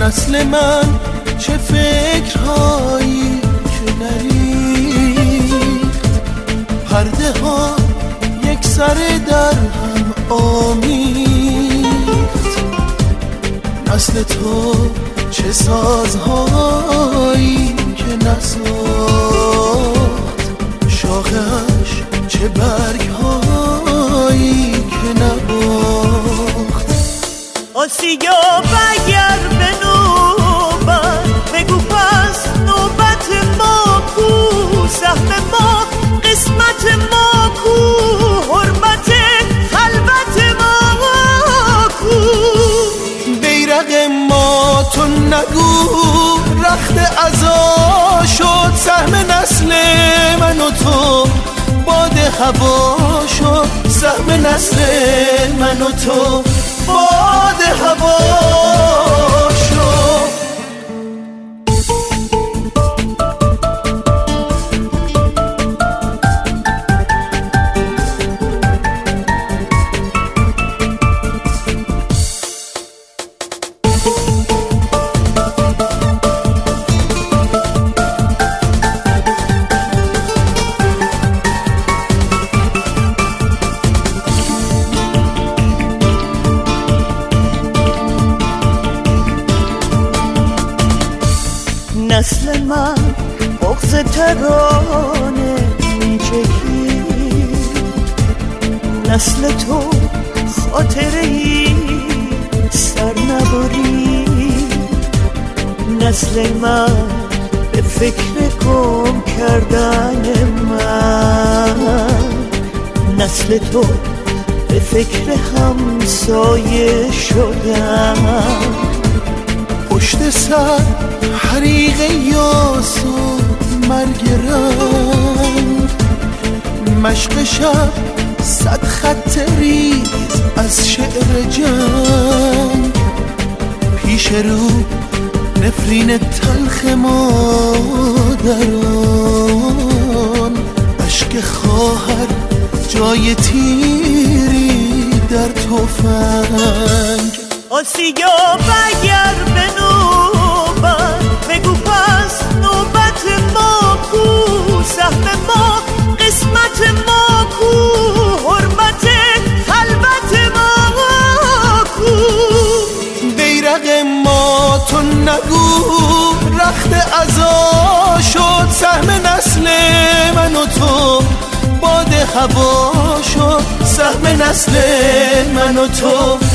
نسل من چه فکرهایی که نرید، پرده ها یک سر در هم آمیخت. نسل تو چه سازهایی که نساخت، شاخش چه برگهایی که نباخت. آسیا بگر به نوبت، بگو پس نوبت ما کو، سهم ما قسمت ما کو، حرمت خلوت ما کو. بیرق ما تو نگو رخت عزا شد، سهم نسل من و تو باد هوا شد، سهم نسل من و تو باد هوا شد. نسل من بغض ترانه میچکی، نسل تو خاطره‌ای سر نبری. نسل من به فکر گم کردن من، نسل تو به فکر همسایه شدن. پشت سر حریق یاس و مرگ رنگ، مشق شب 100 خط ریز از شعر جنگ. پیش رو نفرین تلخ مادران، عشق خواهر جای تیری در تفنگ. آسیا بگر به نوبت، بگو پس نوبت ما کو، سهم ما قسمت ما کو، حرمت خلوت ما کو. بیرق ما تو نگو رخت عزا شد، سهم نسل من و تو باد هوا شد، سهم نسل من و تو